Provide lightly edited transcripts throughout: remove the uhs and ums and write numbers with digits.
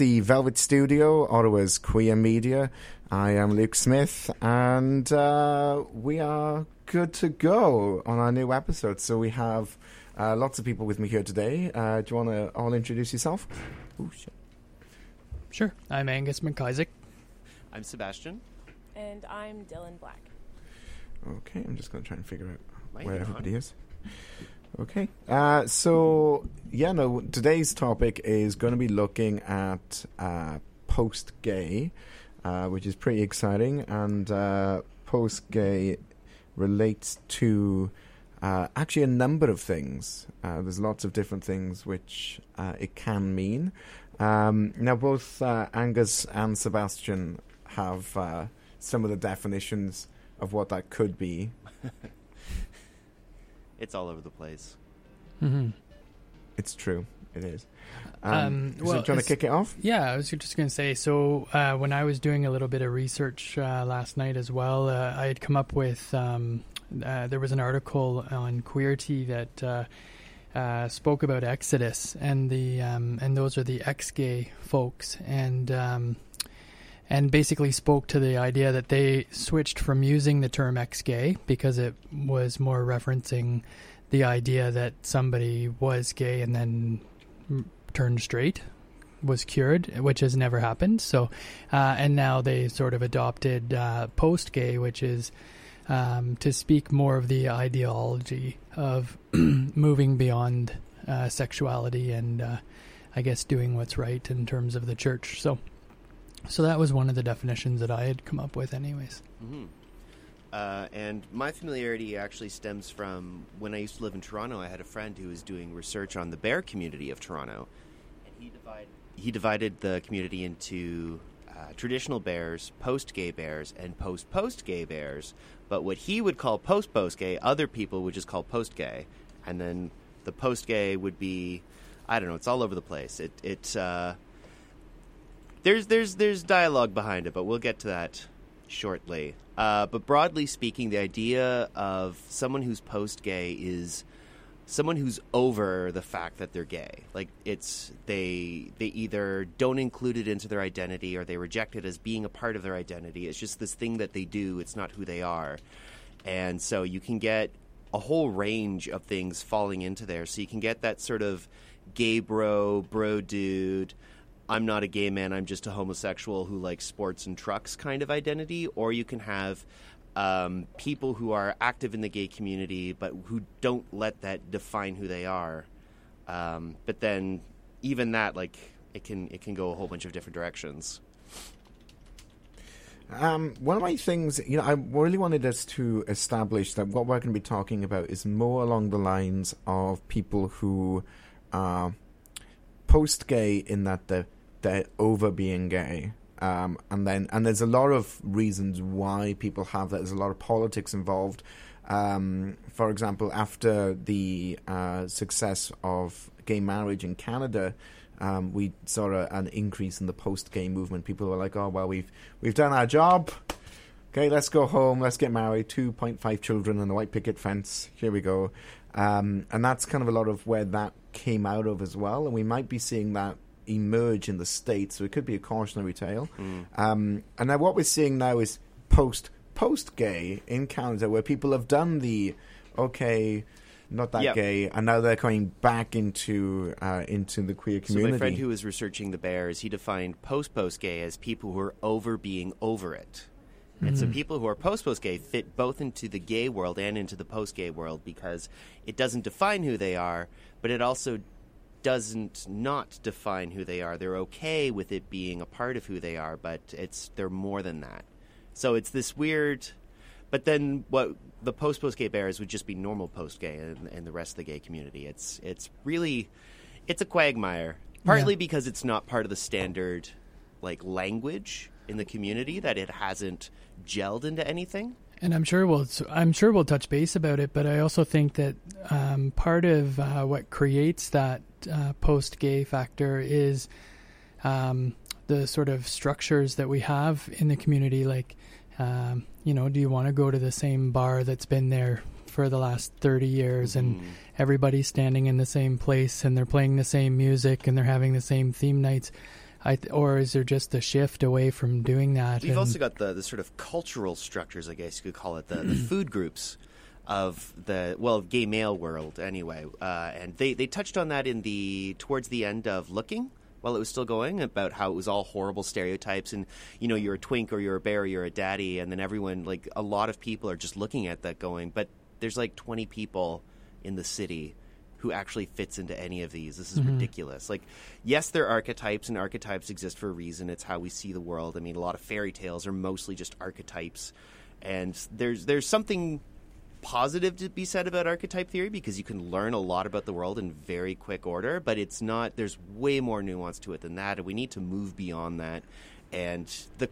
the Velvet Studio, Ottawa's queer media. I am Luke Smith, and we are good to go on our new episode. So we have lots of people with me here today. Do you want to all introduce yourself? Ooh, shit. Sure. I'm Angus McIsaac. I'm Sebastian. And I'm Dylan Black. Okay, I'm just going to try and figure out Might where be everybody on. is. Okay. Today's topic is going to be looking at post-gay, which is pretty exciting. And post-gay relates to actually a number of things. There's lots of different things which it can mean. Now, both Angus and Sebastian have some of the definitions of what that could be. It's all over the place. Mm-hmm. It's true. It is. So Well, do you want to kick it off? Yeah, I was just going to say, so when I was doing a little bit of research last night as well, I had come up with, there was an article on Queerty that spoke about Exodus, and those are the ex-gay folks, and basically spoke to the idea that they switched from using the term ex-gay because it was more referencing the idea that somebody was gay and then turned straight, was cured, which has never happened. So, and now they sort of adopted post-gay, which is to speak more of the ideology of moving beyond sexuality and I guess doing what's right in terms of the church. So that was one of the definitions that I had come up with anyways. Mm-hmm. And my familiarity actually stems from when I used to live in Toronto. I had a friend who was doing research on the bear community of Toronto. And he divided the community into traditional bears, post-gay bears, and post-gay bears. But what he would call post-gay, other people would just call post-gay. And then the post-gay would be, I don't know, it's all over the place. There's dialogue behind it, but we'll get to that shortly. But broadly speaking, the idea of someone who's post-gay is someone who's over the fact that they're gay. Like they either don't include it into their identity or they reject it as being a part of their identity. It's just this thing that they do. It's not who they are. And so you can get a whole range of things falling into there. So you can get that sort of gay bro dude, I'm not a gay man, I'm just a homosexual who likes sports and trucks kind of identity. Or you can have people who are active in the gay community but who don't let that define who they are. But then even that, like, it can go a whole bunch of different directions. One of my things, I really wanted us to establish that what we're going to be talking about is more along the lines of people who are post-gay in that they're over being gay. And there's a lot of reasons why people have that. There's a lot of politics involved. For example, after the success of gay marriage in Canada, we saw an increase in the post-gay movement. People were like, "Oh well, we've done our job. Okay, let's go home. Let's get married. 2.5 children and a white picket fence. Here we go." And that's kind of a lot of where that came out of as well. And we might be seeing that emerge in the States, so it could be a cautionary tale. And now what we're seeing now is post-gay in Canada, where people have done the not that gay, and now they're coming back into the queer community. So my friend who was researching the bears, he defined post-gay as people who are over being over it. And so people who are post-gay fit both into the gay world and into the post-gay world because it doesn't define who they are, but it also doesn't not define who they are. They're okay with it being a part of who they are, but they're more than that. So it's this weird... But then what the post-gay bears would just be normal post-gay and the rest of the gay community. It's really... It's a quagmire. Partly because it's not part of the standard language in the community, that it hasn't gelled into anything. And I'm sure we'll touch base about it, but I also think that part of what creates that post-gay factor is the sort of structures that we have in the community. Like, do you want to go to the same bar that's been there for the last 30 years and everybody's standing in the same place and they're playing the same music and they're having the same theme nights? or is there just a shift away from doing that? We've also got the sort of cultural structures, I guess you could call it, the food groups of the gay male world anyway, and they touched on that towards the end of Looking, while it was still going, about how it was all horrible stereotypes, and you're a twink or you're a bear or you're a daddy, and then everyone, like, a lot of people are just looking at that going, but there's like 20 people in the city who actually fits into any of these. This is ridiculous. Like, yes, there are archetypes, and archetypes exist for a reason. It's how we see the world. I mean, a lot of fairy tales are mostly just archetypes, and there's something positive to be said about archetype theory, because you can learn a lot about the world in very quick order, but it's not, there's way more nuance to it than that, and we need to move beyond that. And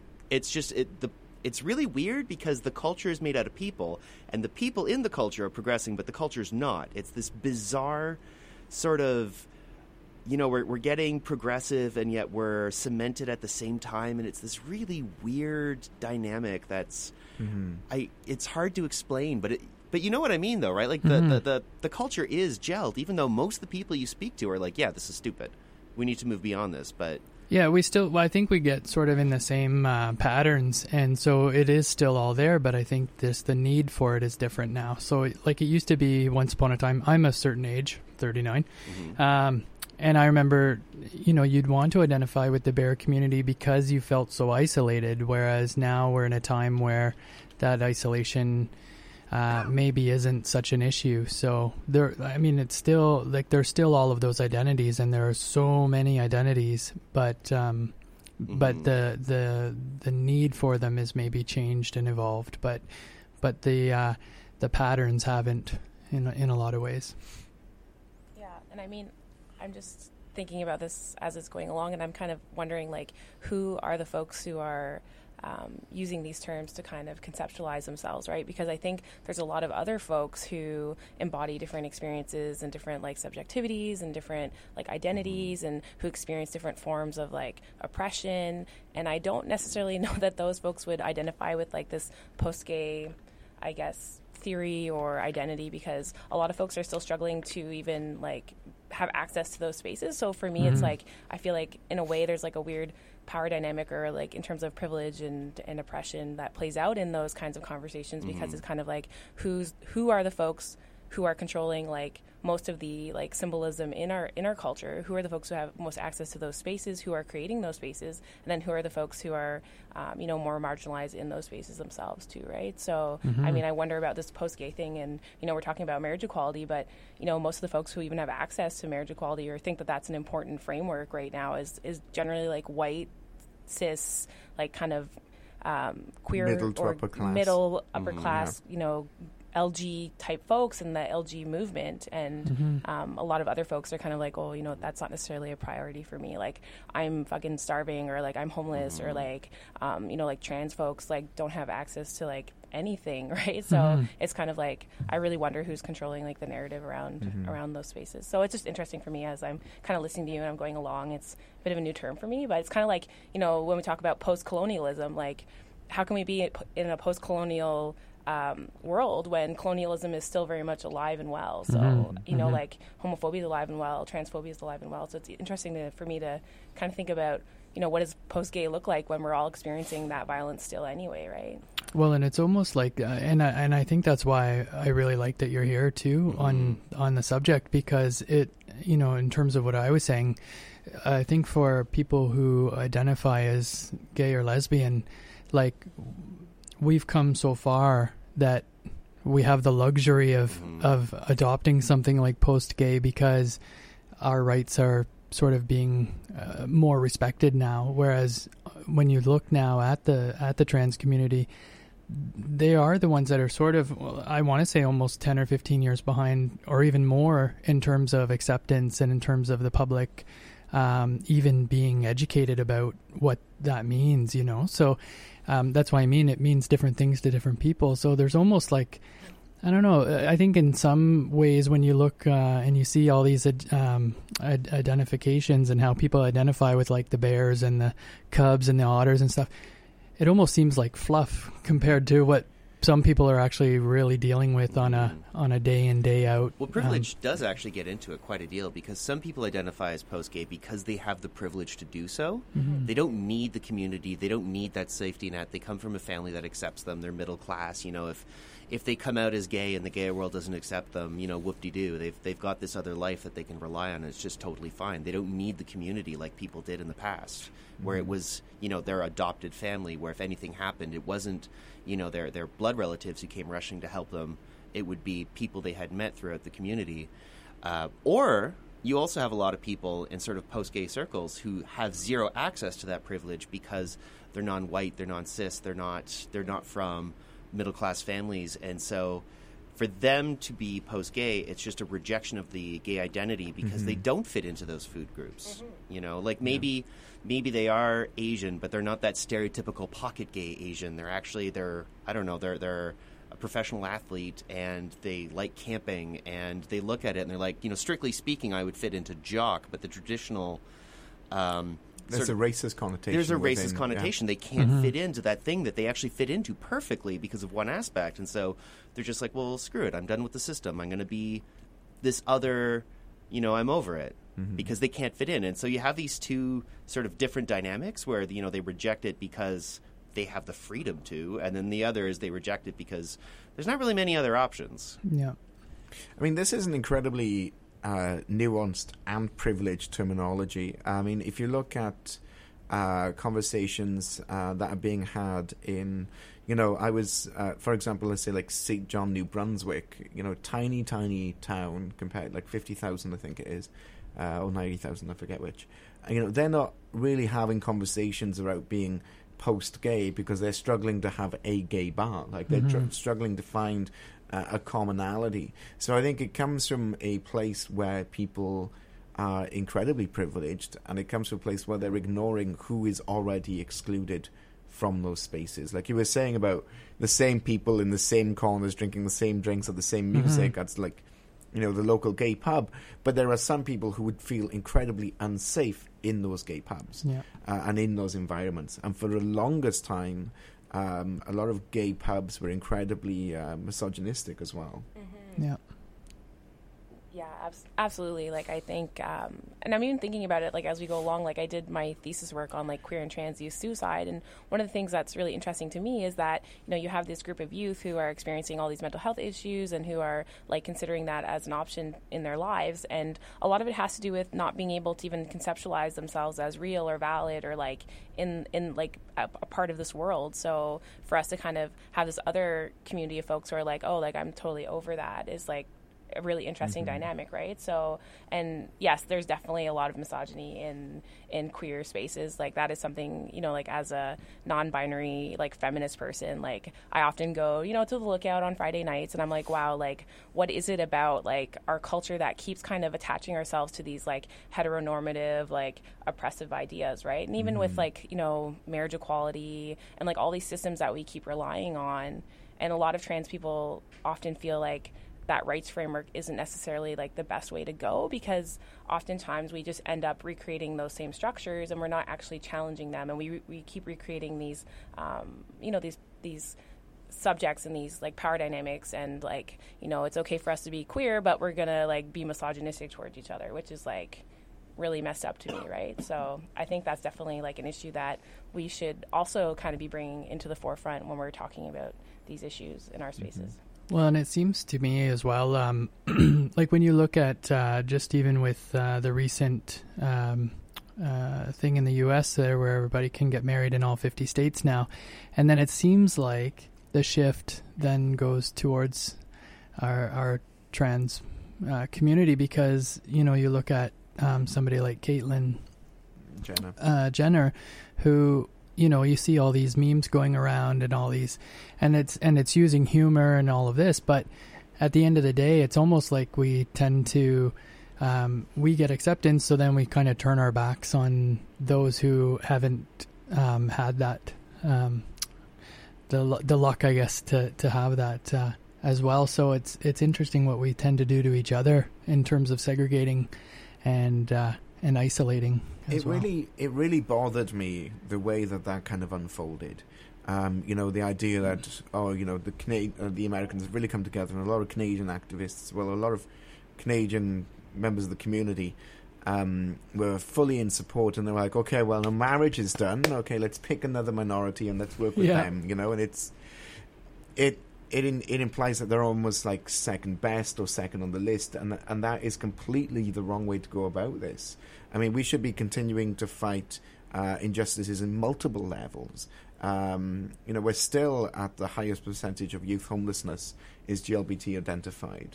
it's really weird, because the culture is made out of people, and the people in the culture are progressing, but the culture's not. It's this bizarre sort of, we're getting progressive, and yet we're cemented at the same time, and it's this really weird dynamic that's, it's hard to explain, but you know what I mean, though, right? Like, the culture is gelled, even though most of the people you speak to are like, yeah, this is stupid. We need to move beyond this, but... Yeah, I think we get sort of in the same patterns, and so it is still all there, but I think the need for it is different now. So, like, it used to be once upon a time, I'm a certain age, 39, and I remember, you'd want to identify with the bear community because you felt so isolated, whereas now we're in a time where that isolation maybe isn't such an issue. So it's still, like, there's still all of those identities, and there are so many identities, but the need for them is maybe changed and evolved, but the patterns haven't in a lot of ways. Yeah, and I mean, I'm just thinking about this as it's going along, and I'm kind of wondering, like, who are the folks who are using these terms to kind of conceptualize themselves, right? Because I think there's a lot of other folks who embody different experiences and different, like, subjectivities and different, like, identities, and who experience different forms of, like, oppression. And I don't necessarily know that those folks would identify with, like, this post-gay, I guess, theory or identity, because a lot of folks are still struggling to even, like, have access to those spaces. So for me, it's like, I feel like in a way there's, like, a weird power dynamic, or, like, in terms of privilege and oppression that plays out in those kinds of conversations, because it's kind of like, who are the folks who are controlling, like, most of the, like, symbolism in our culture? Who are the folks who have most access to those spaces, who are creating those spaces, and then who are the folks who are more marginalized in those spaces themselves too, right? So I mean, I wonder about this post-gay thing, and we're talking about marriage equality, but most of the folks who even have access to marriage equality or think that that's an important framework right now is generally, like, white, cis, like, kind of queer middle to or upper class. middle upper class, LG type folks in the LG movement, and a lot of other folks are kind of like, oh, that's not necessarily a priority for me. Like, I'm fucking starving, or, like, I'm homeless, or, like, like, trans folks, like, don't have access to, like, anything, right? So it's kind of like, I really wonder who's controlling, like, the narrative around those spaces. So it's just interesting for me as I'm kind of listening to you and I'm going along. It's a bit of a new term for me, but it's kind of like, when we talk about post-colonialism, like, how can we be in a post-colonial world when colonialism is still very much alive and well? So, like, homophobia is alive and well, transphobia is alive and well. So it's interesting for me to kind of think about, what does post-gay look like when we're all experiencing that violence still anyway, right? Well, and it's almost like, and I think that's why I really like that you're here too on the subject, because it, in terms of what I was saying, I think for people who identify as gay or lesbian, like, we've come so far that we have the luxury of adopting something like post-gay, because our rights are sort of being more respected now. Whereas when you look now at the trans community, they are the ones that are sort of, I want to say, almost 10 or 15 years behind, or even more, in terms of acceptance and in terms of the public even being educated about what that means, So that's why it means different things to different people. So there's almost like, I don't know, I think in some ways when you look and you see all these identifications and how people identify with, like, the bears and the cubs and the otters and stuff, it almost seems like fluff compared to what some people are actually really dealing with on a day in, day out. Well, privilege does actually get into it quite a deal, because some people identify as post-gay because they have the privilege to do so. Mm-hmm. They don't need the community. They don't need that safety net. They come from a family that accepts them. They're middle class. You know, if they come out as gay and the gay world doesn't accept them, you know, whoop-de-doo. They've got this other life that they can rely on, and it's just totally fine. They don't need the community like people did in the past, where it was, you know, their adopted family, where if anything happened, it wasn't, you know, their blood relatives who came rushing to help them. It would be people they had met throughout the community. Or you also have a lot of people in sort of post-gay circles who have zero access to that privilege because they're non-white, they're non-cis, they're not from middle-class families. And so for them to be post-gay, it's just a rejection of the gay identity because they don't fit into those food groups. You know, like maybe they are Asian, but they're not that stereotypical pocket gay Asian. They're a professional athlete, and they like camping, and they look at it and they're like, you know, strictly speaking, I would fit into jock, but the traditional there's a racist connotation. There's a within, racist connotation. Yeah. They can't fit into that thing that they actually fit into perfectly because of one aspect. And so they're just like, well, screw it. I'm done with the system. I'm going to be this other, you know, I'm over it, because they can't fit in. And so you have these two sort of different dynamics where, you know, they reject it because they have the freedom to, and then the other is they reject it because there's not really many other options. Yeah. I mean, this is an incredibly nuanced and privileged terminology. I mean, if you look at conversations that are being had in, you know, I was, for example, let's say like St. John, New Brunswick, you know, tiny town compared, like 50,000, I think it is, or 90,000, I forget which. You know, they're not really having conversations about being post-gay because they're struggling to have a gay bar. Like they're struggling to find a commonality. So I think it comes from a place where people are incredibly privileged, and it comes from a place where they're ignoring who is already excluded from those spaces. Like you were saying about the same people in the same corners drinking the same drinks or the same music. That's like, you know, the local gay pub. But there are some people who would feel incredibly unsafe in those gay pubs and in those environments. And for the longest time, a lot of gay pubs were incredibly misogynistic as well. Yeah. Yeah, absolutely. Like, I think, and I'm even thinking about it, like, as we go along, like, I did my thesis work on, like, queer and trans youth suicide, and one of the things that's really interesting to me is that, you know, you have this group of youth who are experiencing all these mental health issues and who are, like, considering that as an option in their lives, and a lot of it has to do with not being able to even conceptualize themselves as real or valid or, like, in like, a part of this world. So for us to kind of have this other community of folks who are like, oh, like, I'm totally over that is, like, a really interesting dynamic, right? So, and yes, there's definitely a lot of misogyny in queer spaces. Like, that is something, you know, like, as a non-binary, like, feminist person, like, I often go, you know, to the Lookout on Friday nights, and I'm like, wow, like, what is it about, like, our culture that keeps kind of attaching ourselves to these, like, heteronormative, like, oppressive ideas, right? And even with, like, you know, marriage equality and, like, all these systems that we keep relying on, and a lot of trans people often feel like that rights framework isn't necessarily, like, the best way to go, because oftentimes we just end up recreating those same structures and we're not actually challenging them, and we keep recreating these you know, these subjects and these, like, power dynamics, and, like, you know, it's okay for us to be queer, but we're gonna, like, be misogynistic towards each other, which is, like, really messed up to me, right? So I think that's definitely, like, an issue that we should also kind of be bringing into the forefront when we're talking about these issues in our spaces. Well, and it seems to me as well, like, when you look at just even with the recent thing in the U.S. there where everybody can get married in all 50 states now, and then it seems like the shift then goes towards our trans community, because, you know, you look at somebody like Caitlyn Jenner, who, you know, you see all these memes going around and all these, and it's using humor and all of this, but at the end of the day, it's almost like we tend to, we get acceptance, so then we kind of turn our backs on those who haven't had that, the luck, I guess, to have that as well. So it's interesting what we tend to do to each other in terms of segregating and isolating. It really bothered me the way that kind of unfolded, The idea that, the Americans have really come together, and a lot of Canadian activists, a lot of Canadian members of the community were fully in support, and they were like, okay, well, now marriage is done, okay, let's pick another minority and let's work with them, and it implies that they're almost like second best or second on the list, and that is completely the wrong way to go about this. I mean, we should be continuing to fight injustices in multiple levels. We're still at the highest percentage of youth homelessness is GLBT identified,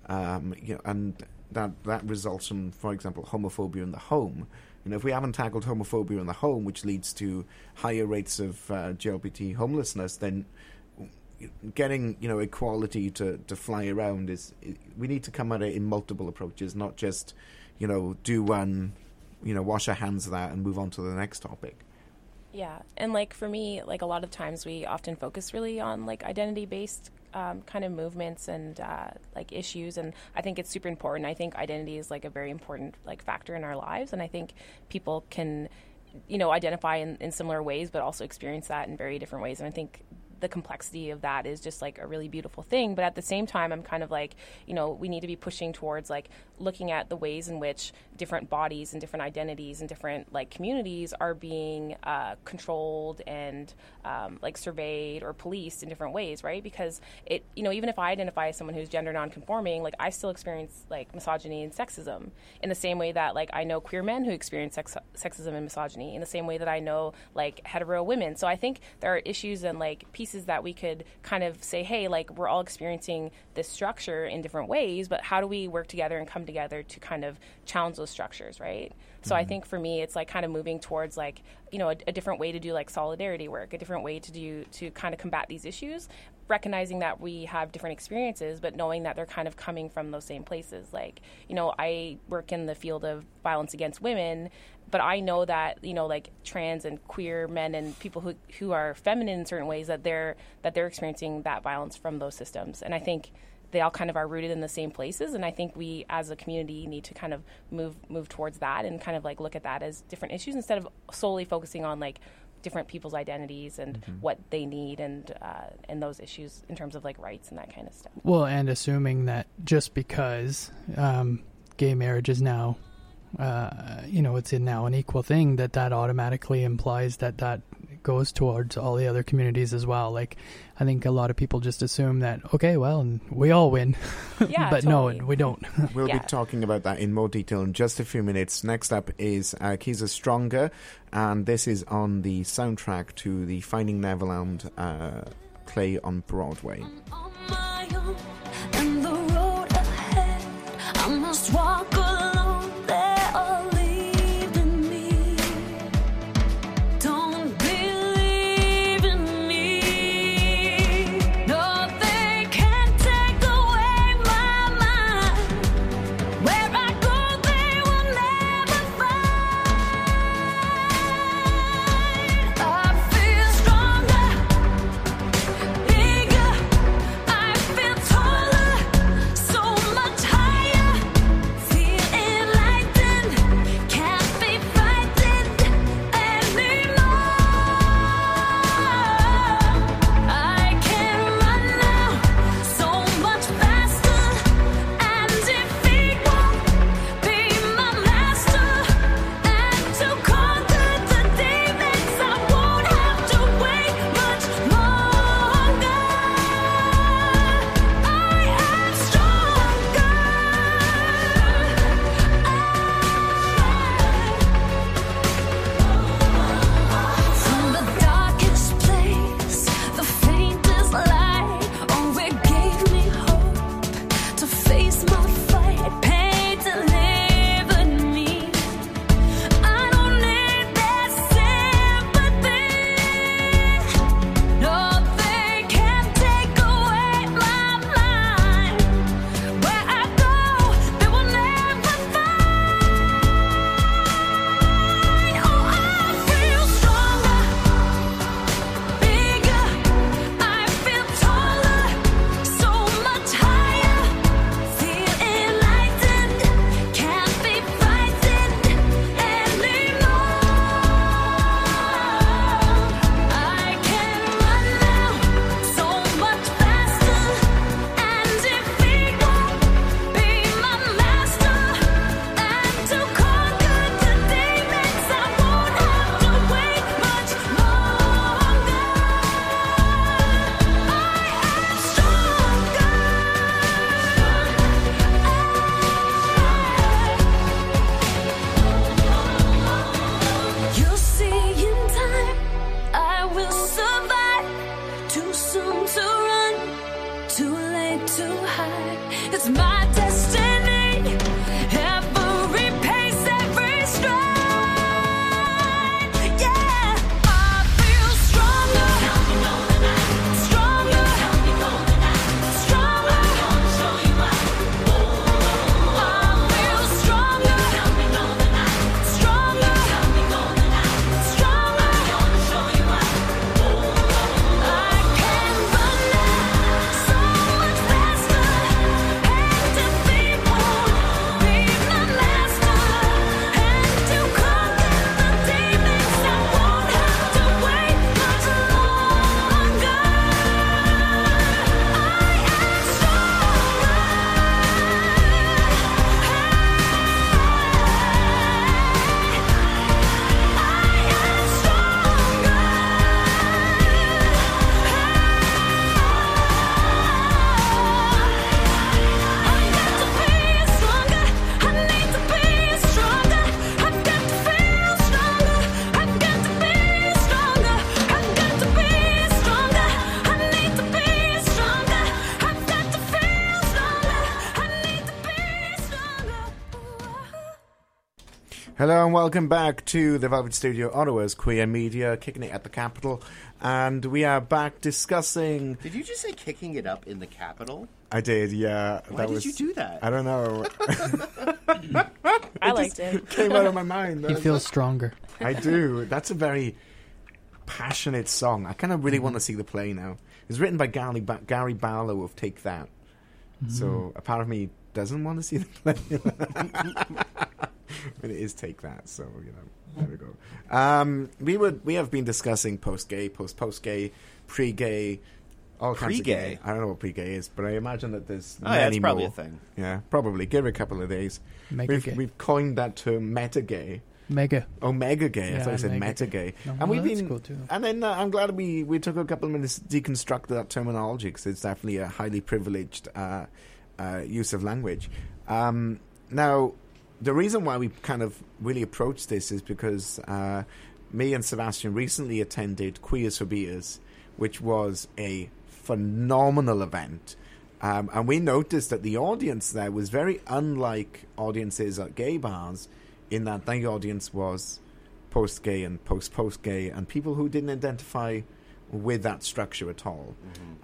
and that results from, for example, homophobia in the home. If we haven't tackled homophobia in the home, which leads to higher rates of GLBT homelessness, then getting equality to fly around we need to come at it in multiple approaches, not just do one, wash our hands of that and move on to the next topic. Yeah, and like for me, like a lot of times we often focus really on like identity-based kind of movements and like issues, and I think it's super important. I think identity is like a very important like factor in our lives, and I think people can identify in similar ways, but also experience that in very different ways, and I think the complexity of that is just like a really beautiful thing. But at the same time, I'm kind of like, we need to be pushing towards like looking at the ways in which different bodies and different identities and different like communities are being controlled and like surveyed or policed in different ways, right? Because it, even if I identify as someone who's gender nonconforming, like I still experience like misogyny and sexism in the same way that like I know queer men who experience sexism and misogyny, in the same way that I know like hetero women. So I think there are issues and like pieces that we could kind of say, hey, like we're all experiencing this structure in different ways, but how do we work together and come together to kind of challenge those structures, right? So I think for me, it's like kind of moving towards like, a different way to do like solidarity work, a different way to kind of combat these issues, recognizing that we have different experiences, but knowing that they're kind of coming from those same places. Like, I work in the field of violence against women, but I know that, like trans and queer men and people who are feminine in certain ways, that they're experiencing that violence from those systems. And I think they all kind of are rooted in the same places. And I think we as a community need to kind of move towards that and kind of like look at that as different issues instead of solely focusing on like different people's identities and what they need and those issues in terms of like rights and that kind of stuff. Well, and assuming that just because gay marriage is now it's now an equal thing, that automatically implies that goes towards all the other communities as well. Like, I think a lot of people just assume that, okay, well, we all win. Yeah, but totally. No, we don't. We'll be talking about that in more detail in just a few minutes. Next up is Keys Are Stronger, and this is on the soundtrack to the Finding Neverland play on Broadway. On my own, and the road ahead, I must walk alone. There are leaving me. Don't believe in me. No, they can't take away my mind. Where I go, they will never find. I feel stronger, bigger. I feel taller. Hello and welcome back to the Velvet Studio, Ottawa's queer media, kicking it at the Capitol. And we are back discussing... Did you just say kicking it up in the Capitol? I did, yeah. Why did you do that? I don't know. I liked it. Came out of my mind. He feels stronger. I do. That's a very passionate song. I kind of really want to see the play now. It's written by Gary Barlow of Take That. So a part of me doesn't want to see the play. But it is Take That, so, there we go. We have been discussing post-gay, post-gay, pre-gay, all kinds of Pre-gay? gay. I don't know what pre-gay is, but I imagine that there's Oh, many yeah, it's probably more. a thing. Yeah, probably. Give it a couple of days. Mega-gay. We've coined that term meta-gay. Mega. Oh, mega gay. I Yeah, thought you said mega meta gay. gay. No, And well, we've that's been, cool too. and then I'm glad we took a couple of minutes to deconstruct that terminology because it's definitely a highly privileged use of language. Now, the reason why we kind of really approached this is because me and Sebastian recently attended Queers for Beers, which was a phenomenal event. And we noticed that the audience there was very unlike audiences at gay bars, in that the audience was post-gay and post-gay and people who didn't identify with that structure at all.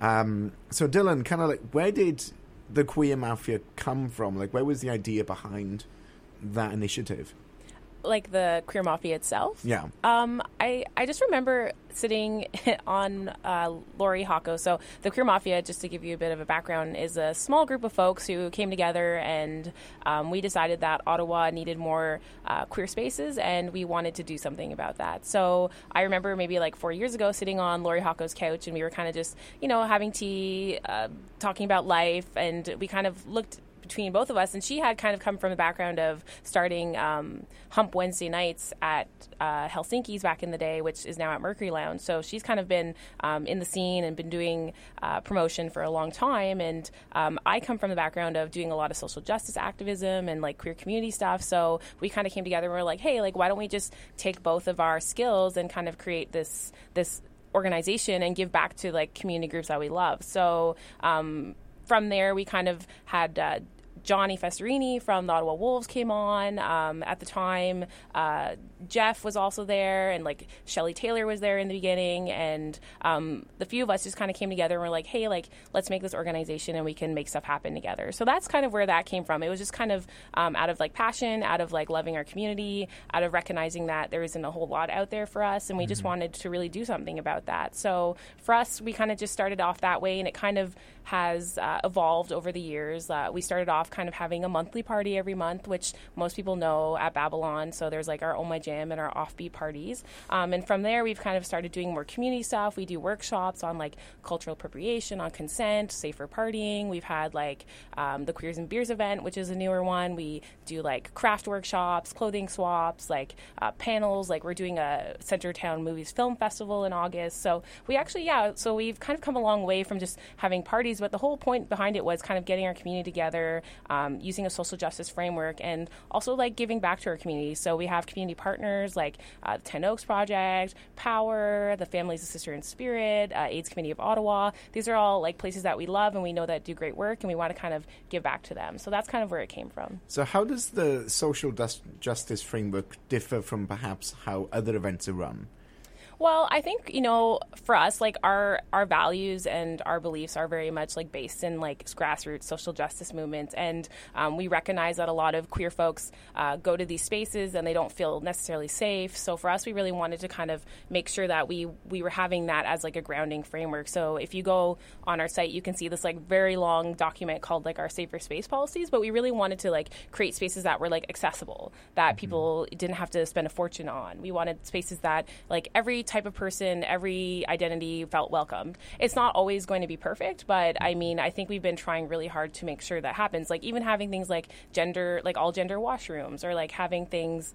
So Dylan, kind of like, where did the Queer Mafia come from? Like, where was the idea behind that initiative? Like the Queer Mafia itself? Yeah. I just remember sitting on Lori Hocko. So the Queer Mafia, just to give you a bit of a background, is a small group of folks who came together and we decided that Ottawa needed more queer spaces and we wanted to do something about that. So I remember maybe like 4 years ago sitting on Lori Hocko's couch and we were kind of just, having tea, talking about life, and we kind of looked between both of us, and she had kind of come from the background of starting Hump Wednesday nights at Helsinki's back in the day, which is now at Mercury Lounge. So she's kind of been in the scene and been doing promotion for a long time. And I come from the background of doing a lot of social justice activism and like queer community stuff. So we kind of came together and we're like, hey, like, why don't we just take both of our skills and kind of create this organization and give back to like community groups that we love. So from there, we kind of had Johnny Festarini from the Ottawa Wolves came on. At the time, Jeff was also there, and like Shelley Taylor was there in the beginning. And the few of us just kind of came together and were like, hey, like, let's make this organization and we can make stuff happen together. So that's kind of where that came from. It was just kind of out of like passion, out of like loving our community, out of recognizing that there isn't a whole lot out there for us, and we just wanted to really do something about that. So for us, we kind of just started off that way, and it kind of has evolved over the years. We started off kind of having a monthly party every month, which most people know at Babylon. So there's like our Oh My Jam and our offbeat parties. And from there, we've kind of started doing more community stuff. We do workshops on like cultural appropriation, on consent, safer partying. We've had like the Queers and Beers event, which is a newer one. We do like craft workshops, clothing swaps, like panels. Like we're doing a Centertown Movies Film Festival in August. So we actually, so we've kind of come a long way from just having parties, but the whole point behind it was kind of getting our community together, using a social justice framework, and also like giving back to our community. So we have community partners like the 10 Oaks Project, Power, the Families of Sister and Spirit, AIDS Committee of Ottawa. These are all like places that we love and we know that do great work, and we want to kind of give back to them. So that's kind of where it came from. So how does the social justice framework differ from perhaps how other events are run? Well, I think, for us, like our values and our beliefs are very much like based in like grassroots social justice movements. And we recognize that a lot of queer folks go to these spaces and they don't feel necessarily safe. So for us, we really wanted to kind of make sure that we were having that as like a grounding framework. So if you go on our site, you can see this like very long document called like our safer space policies. But we really wanted to like create spaces that were like accessible, that people didn't have to spend a fortune on. We wanted spaces that like every type of person, every identity felt welcomed. It's not always going to be perfect, but I mean, I think we've been trying really hard to make sure that happens. Like even having things like gender, like all gender washrooms, or like having things,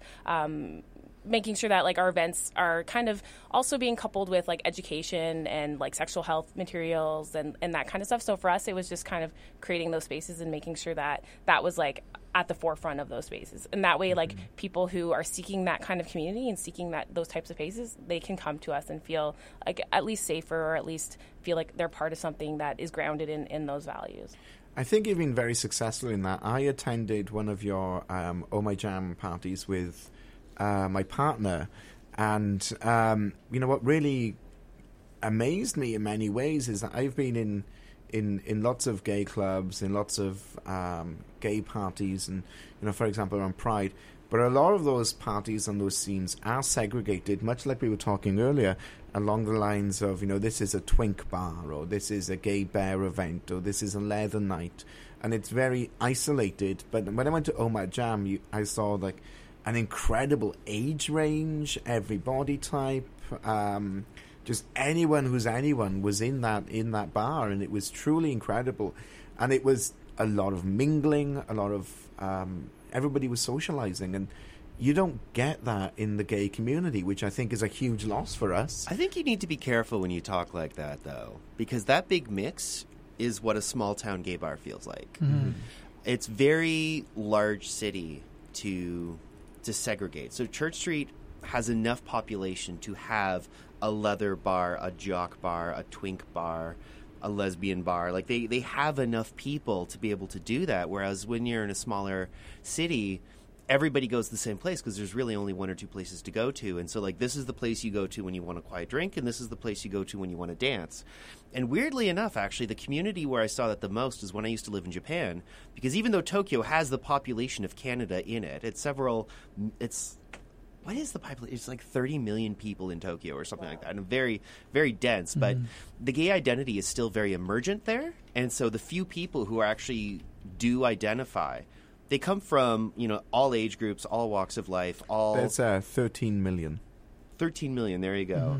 making sure that like our events are kind of also being coupled with like education and like sexual health materials and that kind of stuff. So for us, it was just kind of creating those spaces and making sure that that was like at the forefront of those spaces. And that way, like people who are seeking that kind of community and seeking those types of spaces, they can come to us and feel like at least safer, or at least feel like they're part of something that is grounded in those values. I think you've been very successful in that. I attended one of your Oh My Jam parties with my partner. And, what really amazed me in many ways is that I've been in lots of gay clubs, in lots of gay parties, and, for example, on Pride. But a lot of those parties and those scenes are segregated, much like we were talking earlier, along the lines of, this is a twink bar, or this is a gay bear event, or this is a leather night. And it's very isolated. But when I went to Omagh Jam, I saw like an incredible age range, every body type, just anyone who's anyone was in that bar, and it was truly incredible. And it was a lot of mingling, a lot of everybody was socializing, and you don't get that in the gay community, which I think is a huge loss for us. I think you need to be careful when you talk like that, though, because that big mix is what a small town gay bar feels like. Mm-hmm. It's very large city to segregate. So Church Street has enough population to have a leather bar, a jock bar, a twink bar, a lesbian bar. Like they have enough people to be able to do that. Whereas when you're in a smaller city, everybody goes to the same place because there's really only one or two places to go to. And so like this is the place you go to when you want a quiet drink, and this is the place you go to when you want to dance. And weirdly enough, actually, the community where I saw that the most is when I used to live in Japan, because even though Tokyo has the population of Canada in it, what is the population? It's like 30 million people in Tokyo or something like that, and very, very dense. But the gay identity is still very emergent there, and so the few people who actually do identify, they come from all age groups, all walks of life. That's 13 million. 13 million. There you go.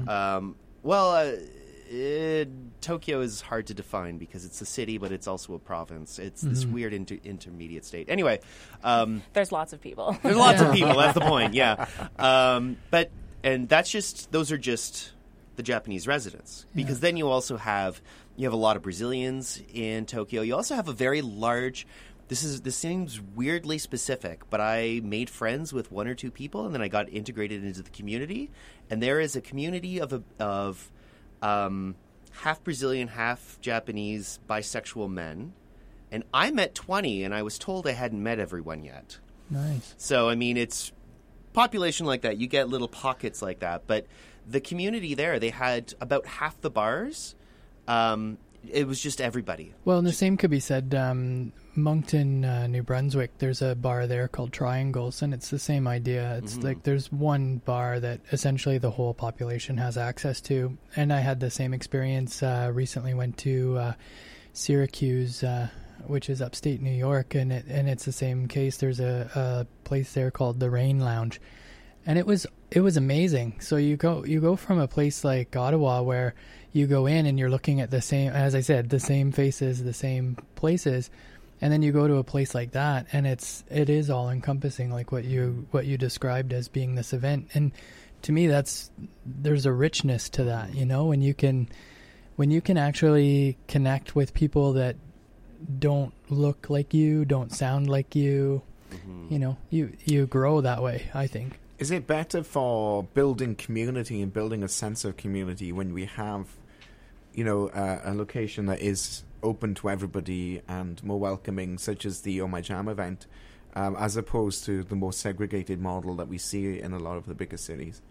Tokyo is hard to define because it's a city, but it's also a province. It's this weird intermediate state. Anyway, there's lots of people. There's lots of people. That's the point. Yeah, and those are just the Japanese residents, because then you also have a lot of Brazilians in Tokyo. You also have a very large. This seems weirdly specific, but I made friends with one or two people, and then I got integrated into the community. And there is a community of half Brazilian, half Japanese bisexual men. And I met 20, and I was told I hadn't met everyone yet. Nice. So, I mean, it's population like that. You get little pockets like that. But the community there, they had about half the bars. It was just everybody. Well, and the same could be said, Moncton, New Brunswick, there's a bar there called Triangles, and it's the same idea. It's like there's one bar that essentially the whole population has access to. And I had the same experience, recently went to Syracuse, which is upstate New York, and it's the same case. There's a place there called the Rain Lounge, and it was amazing. So you go from a place like Ottawa where you go in and you're looking at the same, as I said, the same faces, the same places, and then you go to a place like that, and it is all encompassing, like what you described as being this event. And to me, there's a richness to that, when you can actually connect with people that don't look like you, don't sound like you, you grow that way, I think. Is it better for building community and building a sense of community when we have, a location that is open to everybody and more welcoming, such as the Omagh Jam event, as opposed to the more segregated model that we see in a lot of the bigger cities?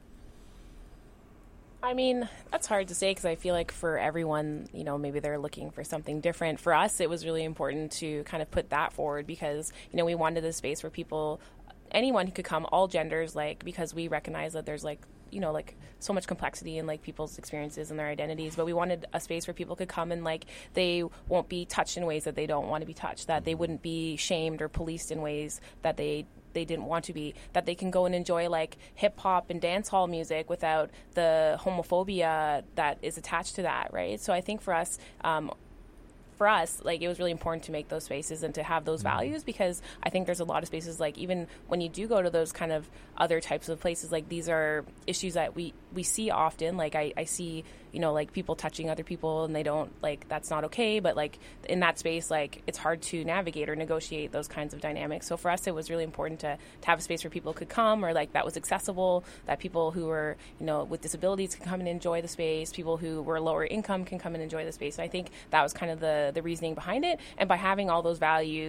I mean, that's hard to say because I feel like for everyone, maybe they're looking for something different. For us, it was really important to kind of put that forward because, we wanted a space where anyone who could come, all genders, because we recognize that there's so much complexity in people's experiences and their identities, but we wanted a space where people could come and they won't be touched in ways that they don't want to be touched, that they wouldn't be shamed or policed in ways that they didn't want to be, that they can go and enjoy hip hop and dance hall music without the homophobia that is attached to that, right? So I think for us, it was really important to make those spaces and to have those values, because I think there's a lot of spaces, even when you do go to those kind of other types of places, these are issues that we see often. I see, people touching other people and they don't, that's not okay. But in that space, it's hard to navigate or negotiate those kinds of dynamics. So for us, it was really important to have a space where people could come, or that was accessible, that people who were, with disabilities can come and enjoy the space, people who were lower income can come and enjoy the space. And I think that was kind of the reasoning behind it. And by having all those values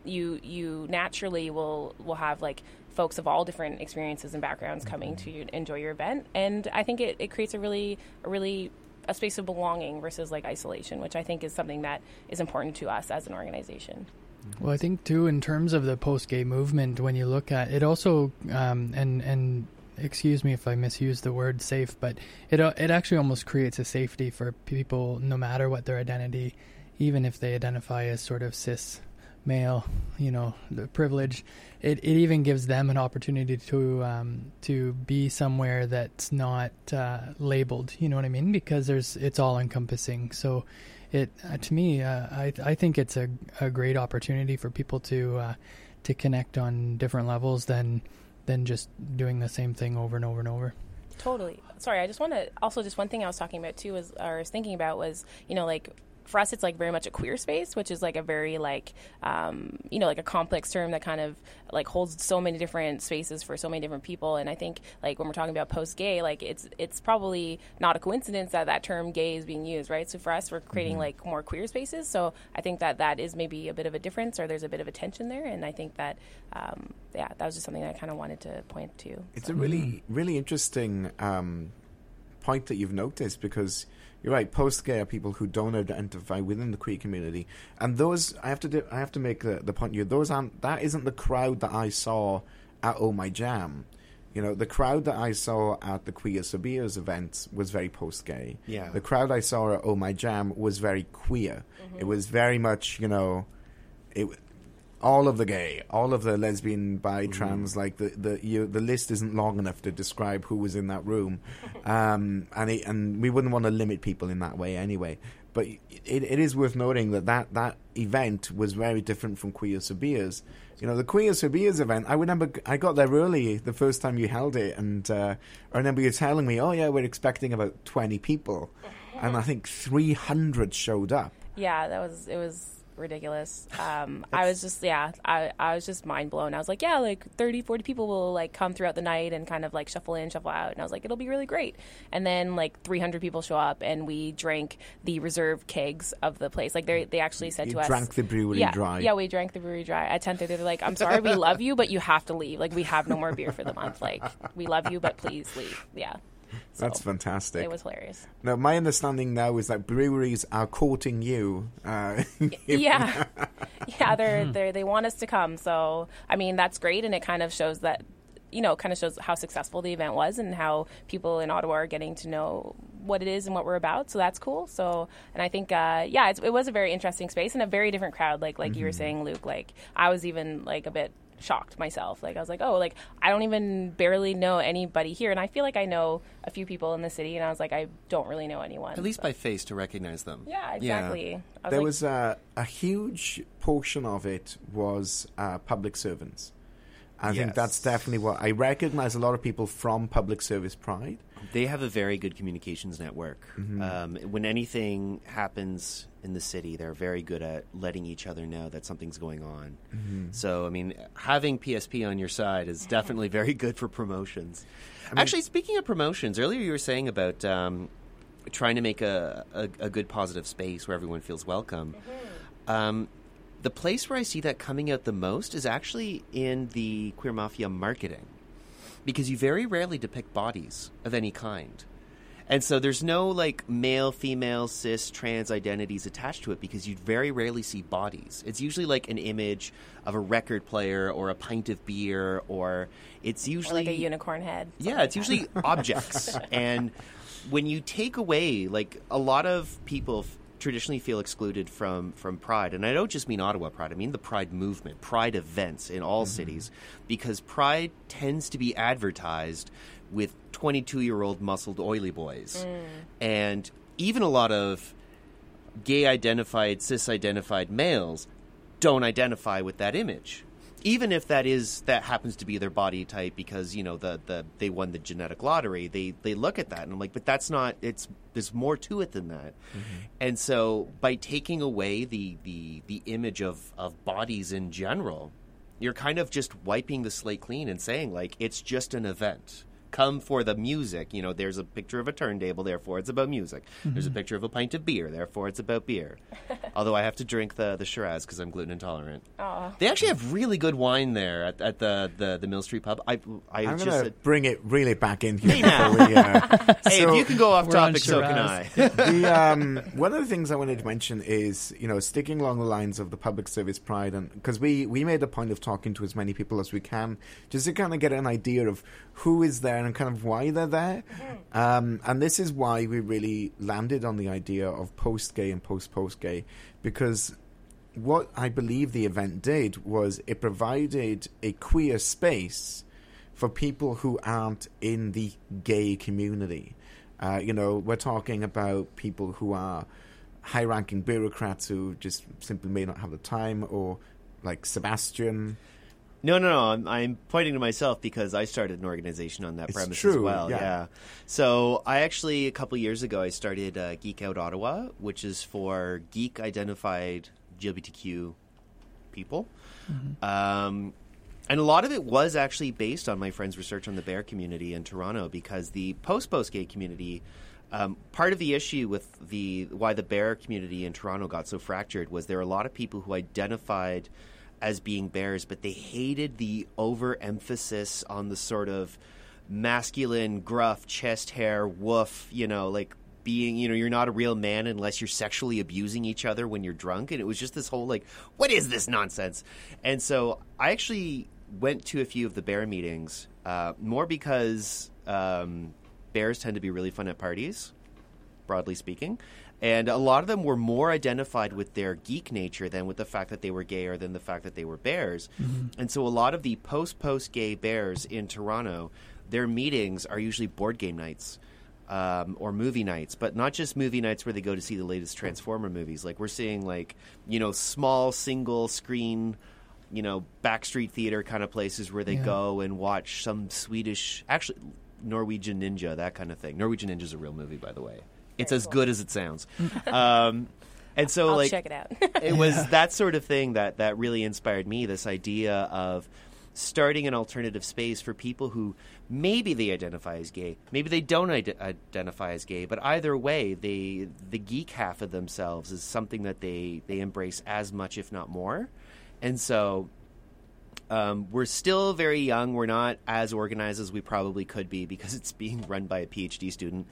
you naturally will have like folks of all different experiences and backgrounds coming to enjoy your event, and I think it creates a really a space of belonging versus like isolation, which I think is something that is important to us as an organization. Well, I think too, in terms of the post-gay movement, when you look at it, also, and excuse me if I misuse the word safe, but it actually almost creates a safety for people, no matter what their identity, even if they identify as sort of cis male, the privilege. It even gives them an opportunity to be somewhere that's not labeled. You know what I mean? Because it's all encompassing. So. To me, I think it's a great opportunity for people to connect on different levels than just doing the same thing over and over and over. Totally. Sorry, I just want to also just one thing I was talking about too was thinking about was like for us it's like very much a queer space, which is like a very like like a complex term that kind of like holds so many different spaces for so many different people. And I think like when we're talking about post-gay, like it's probably not a coincidence that term gay is being used, right? So for us, we're creating like more queer spaces. So I think that is maybe a bit of a difference, or there's a bit of a tension there. And I think that that was just something that I kind of wanted to point to. It's a really really interesting point that you've noticed, because you're right, post-gay are people who don't identify within the queer community, and those I have to make the point here. That isn't the crowd that I saw at Oh My Jam. The crowd that I saw at the Queer Sabias event was very post-gay. Yeah. The crowd I saw at Oh My Jam was very queer. Mm-hmm. It was very much all of the gay, all of the lesbian, bi, trans, like the list isn't long enough to describe who was in that room, and we wouldn't want to limit people in that way anyway. But it is worth noting that event was very different from Queer Sabias. The Queer Sabias event, I remember I got there early the first time you held it, and I remember you telling me, oh yeah, we're expecting about 20 people, and I think 300 showed up. Yeah, it was ridiculous. I was just I was just mind blown. I was like, yeah, like 30-40 people will like come throughout the night and kind of like shuffle in, shuffle out, and I was like, it'll be really great. And then like 300 people show up, and we drank the reserve kegs of the place. Like they actually said to us, drank the brewery dry. Yeah, we drank the brewery dry at 10:30. They're like, I'm sorry, we love you, but you have to leave. Like, we have no more beer for the month. Like, we love you, but please leave. Yeah. So that's fantastic. It was hilarious. Now, my understanding now is that breweries are courting you. Yeah, they want us to come. So, I mean, that's great, and it kind of shows that, kind of shows how successful the event was and how people in Ottawa are getting to know what it is and what we're about. So that's cool. So, and I think, it was a very interesting space and a very different crowd. Like you were saying, Luke. Like, I was even like a bit shocked myself. Like, I was like, oh, like I don't even barely know anybody here, and I feel like I know a few people in the city, and I was like, I don't really know anyone. At least by face to recognize them. Yeah, exactly. Yeah. There was a huge portion of it was public servants. I think that's definitely what I recognize. A lot of people from Public Service Pride. They have a very good communications network. Mm-hmm. When anything happens in the city, they're very good at letting each other know that something's going on. Mm-hmm. So, I mean, having PSP on your side is definitely very good for promotions. Actually, speaking of promotions, earlier you were saying about trying to make a good, positive space where everyone feels welcome. Mm-hmm. The place where I see that coming out the most is actually in the Queer Mafia marketing, because you very rarely depict bodies of any kind. And so there's no like male, female, cis, trans identities attached to it, because you very rarely see bodies. It's usually like an image of a record player or a pint of beer, or it's usually... Or like a unicorn head. Yeah, it's usually objects. And when you take away, like, a lot of people traditionally feel excluded from Pride. And I don't just mean Ottawa Pride. I mean the Pride movement, Pride events in all cities, because Pride tends to be advertised with 22-year-old muscled oily boys. And even a lot of gay-identified, cis-identified males don't identify with that image. Even if that happens to be their body type because, they won the genetic lottery, they look at that and I'm like, but that's not, there's more to it than that. And so by taking away the image of bodies in general, you're kind of just wiping the slate clean and saying, like, it's just an event. come for the music. You know, there's a picture of a turntable, therefore it's about music. There's a picture of a pint of beer, therefore it's about beer. Although I have to drink the Shiraz because I'm gluten intolerant. They actually have really good wine there at the Mill Street Pub. I'm going just to bring it really back in here. Hey, now. before we, hey, so- if you can go off We're on topic, so can I. the one of the things I wanted to mention is, you know, sticking along the lines of the public service pride, and because we made a point of talking to as many people as we can, just to kind of get an idea of who is there and kind of why they're there. And this is why we really landed on the idea of post-gay and post-gay, because what I believe the event did was it provided a queer space for people who aren't in the gay community. You know, we're talking about people who are high-ranking bureaucrats who just simply may not have the time, or like Sebastian. No. I'm pointing to myself because I started an organization on that It's premise true, as well. yeah. So I actually, a couple years ago, I started Geek Out Ottawa, which is for geek-identified LGBTQ people. And a lot of it was actually based on my friend's research on the bear community in Toronto, because the post-gay community, part of the issue with why the bear community in Toronto got so fractured was there were a lot of people who identified as being bears, but they hated the overemphasis on the sort of masculine, gruff, chest hair, woof, you know, like being, you know, you're not a real man unless you're sexually abusing each other when you're drunk. And it was just this whole, like, what is this nonsense? And so I actually went to a few of the bear meetings, more because bears tend to be really fun at parties, broadly speaking. And a lot of them were more identified with their geek nature than with the fact that they were gay or than the fact that they were bears. And so a lot of the post-gay bears in Toronto, their meetings are usually board game nights or movie nights, but not just movie nights where they go to see the latest Transformer movies. Like, we're seeing, like, you know, small single-screen, you know, backstreet theater kind of places where they go and watch some Swedish, actually, Norwegian Ninja, that kind of thing. Norwegian Ninja's a real movie, by the way. It's as good as it sounds. And so, I'll like, check it out. it was that sort of thing that really inspired me, this idea of starting an alternative space for people who maybe they identify as gay, maybe they don't identify as gay, but either way, the geek half of themselves is something that they embrace as much, if not more. And so we're still very young. We're not as organized as we probably could be because it's being run by a PhD student.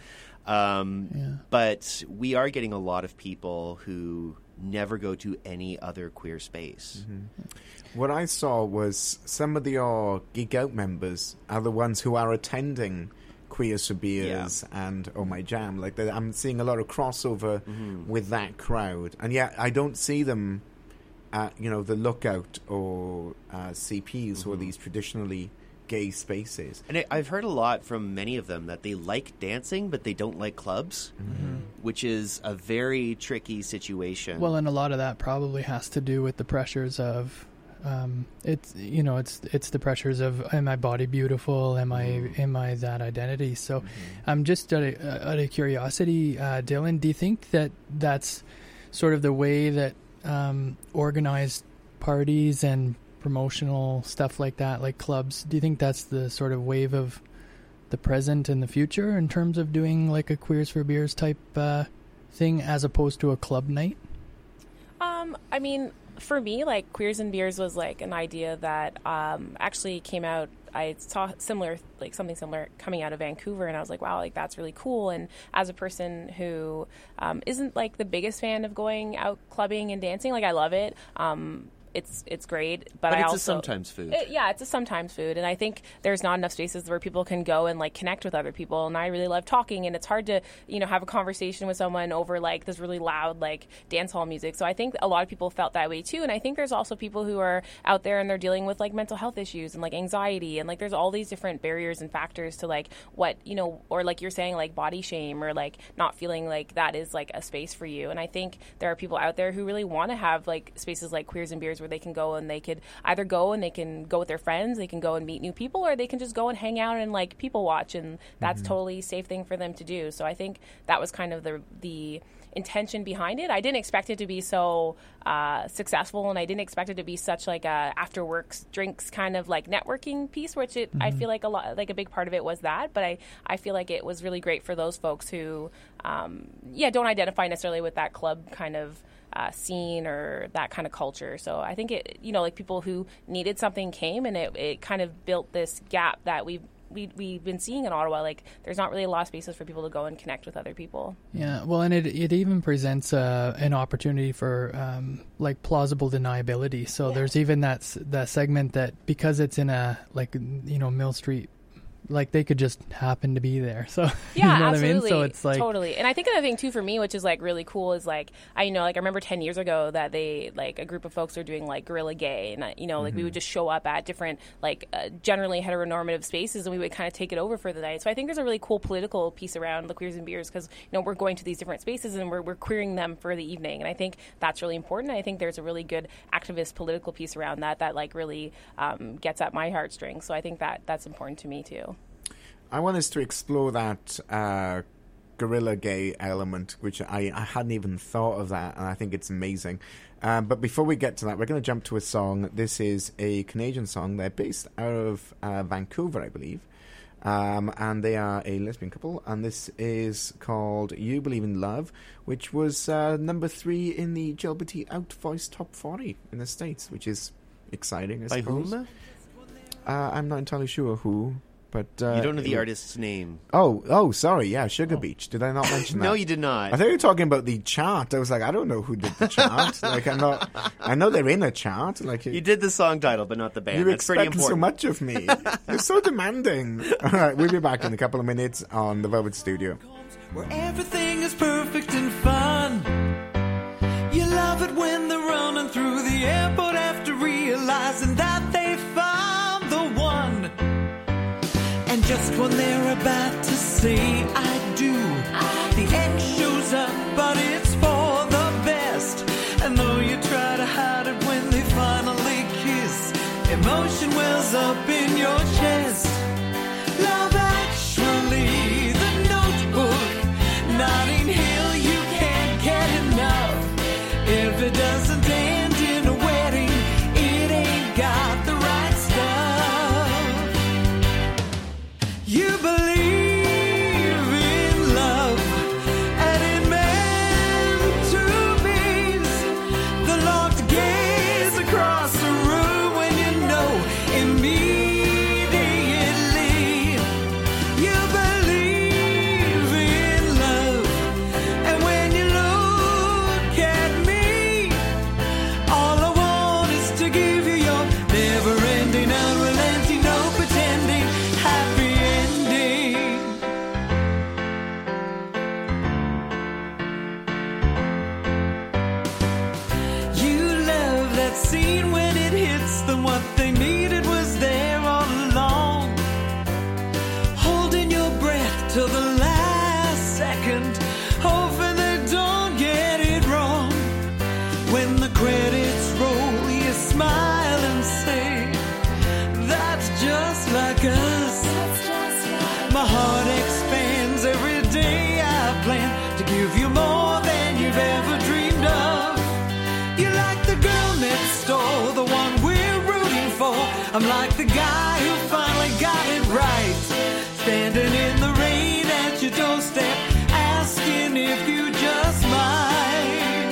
But we are getting a lot of people who never go to any other queer space. What I saw was some of your Geek Out members are the ones who are attending Queers for Beers and Oh My Jam. Like, I'm seeing a lot of crossover with that crowd, and yet I don't see them at, you know, the Lookout or CPs or these traditionally gay spaces. And I've heard a lot from many of them that they like dancing, but they don't like clubs, which is a very tricky situation. Well, and a lot of that probably has to do with the pressures of, it's, you know, it's the pressures of, am I body beautiful? Am I that identity? So I'm just out of curiosity, Dylan, do you think that that's sort of the way that organized parties and promotional stuff like that, like clubs, do you think that's the sort of wave of the present and the future in terms of doing like a Queers for Beers type thing as opposed to a club night? I mean, for me, like, Queers and Beers was like an idea that actually came out. I saw something similar coming out of Vancouver, and I was like, wow, like, that's really cool. And as a person who isn't like the biggest fan of going out clubbing and dancing, like, I love it. It's great, but I it's also a sometimes food. It's a sometimes food, and I think there's not enough spaces where people can go and like connect with other people. And I really love talking, and it's hard to, you know, have a conversation with someone over like this really loud like dance hall music. So I think a lot of people felt that way too. And I think there's also people who are out there and they're dealing with like mental health issues and like anxiety, and like there's all these different barriers and factors to like what, you know, or like you're saying, like body shame or like not feeling like that is like a space for you. And I think there are people out there who really want to have like spaces like Queers and Beers where they can go and they could either go and they can go with their friends, they can go and meet new people, or they can just go and hang out and like people watch, and that's totally a safe thing for them to do. So I think that was kind of the intention behind it. I didn't expect it to be so successful, and I didn't expect it to be such like a after works drinks kind of like networking piece, which I feel like a big part of it was that. But I feel like it was really great for those folks who don't identify necessarily with that club kind of scene or that kind of culture. So I think it, like people who needed something came, and it kind of built this gap that we've been seeing in Ottawa. Like, there's not really a lot of spaces for people to go and connect with other people. Yeah, well, and it even presents an opportunity for like plausible deniability. So there's even that segment that, because it's in a Mill Street, like they could just happen to be there. So yeah, you know absolutely. what I mean? So it's like totally. And I think another thing too for me, which is like really cool, is like I remember 10 years ago that they like a group of folks were doing like Guerrilla Gay, and like we would just show up at different like generally heteronormative spaces, and we would kind of take it over for the night. So I think there's a really cool political piece around the Queers and Beers, because we're going to these different spaces and we're queering them for the evening, and I think that's really important. I think there's a really good activist political piece around that like really gets at my heartstrings. So I think that's important to me too. I want us to explore that Guerrilla Gay element, which I hadn't even thought of that, and I think it's amazing. But before we get to that, we're going to jump to a song. This is a Canadian song. They're based out of Vancouver, I believe, and they are a lesbian couple, and this is called You Believe in Love, which was number 3 in the LGBT Out Voice Top 40 in the States, which is exciting, I suppose. By whom? I'm not entirely sure who. But, you don't know the artist's name. Oh, sorry. Yeah, Sugar Beach. Did I not mention that? No, you did not. I thought you were talking about the chart. I was like, I don't know who did the chart. Like, I know they're in a chart. Like, you did the song title, but not the band. You're That's pretty expecting important. so much of me. You're so demanding. All right, we'll be back in a couple of minutes on the Velvet Studio. Where everything is perfect and fun. You love it when they're running through the airport after realizing that they found the one. And just when they're about to say I do, the X shows up, but it's for the best. And though you try to hide it when they finally kiss, emotion wells up in your chest. Love Actually, the Notebook, Notting Hill, you can't get enough. If it doesn't end in a wedding, it ain't got the right stuff. You believe in love, and it meant to be. The locked gaze across the room when you know immediately. You believe in love, and when you look at me, all I want is to give you your never-ending, unrelenting, no pretending happy ending. You love that scene when it hits them. What they needed was there all along. Holding your breath till the last second, hoping they don't get it wrong. When the credits roll, you smile and say, that's just like us. My heart expands every day. I plan to give you more than you've ever dreamed of. You like the girl next door, the one we're rooting for. I'm like the guy who finally got it right. Standing in the rain at your doorstep, asking if you just might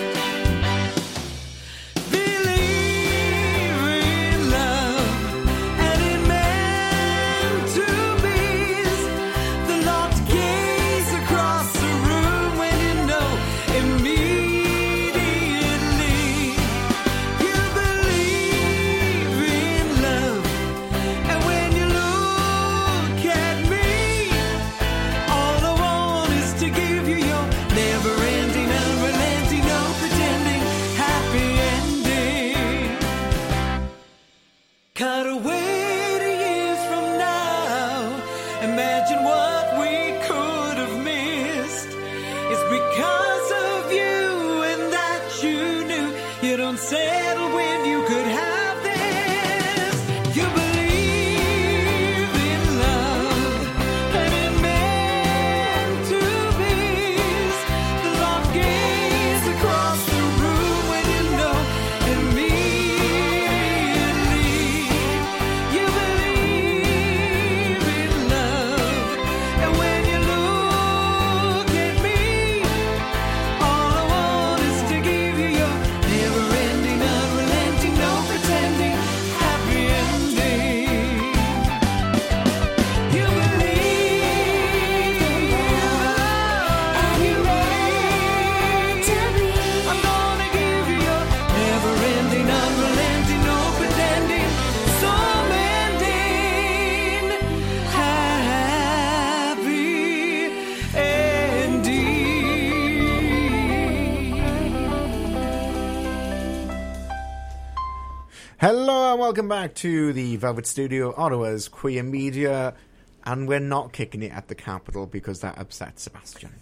believe in love, and it meant to be. The locked gaze across the room when you know immediately. You believe in love, Hello and welcome back to the Velvet Studio, Ottawa's queer media, and we're not kicking it at the Capitol because that upsets Sebastian.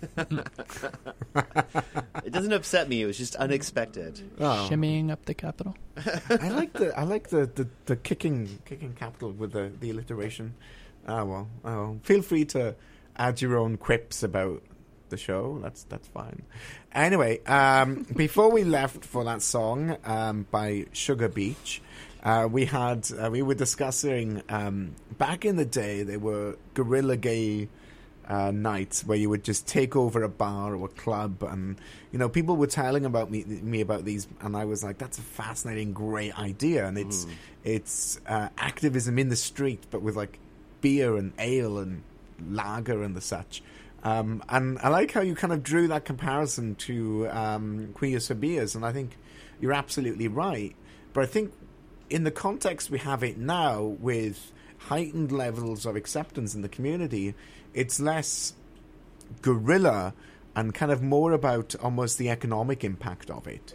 It doesn't upset me. It was just unexpected. Oh. Shimmying up the Capitol. I like the kicking Capitol with the alliteration. Oh, feel free to add your own quips about the show. That's fine. Anyway, before we left for that song by Sugar Beach, we were discussing back in the day there were guerrilla gay nights where you would just take over a bar or a club, and people were telling about me about these, and I was like, that's a fascinating, great idea, and it's activism in the street, but with like beer and ale and lager and the such. And I like how you kind of drew that comparison to Queers for Beers, and I think you're absolutely right. But I think in the context we have it now, with heightened levels of acceptance in the community, it's less guerrilla and kind of more about almost the economic impact of it.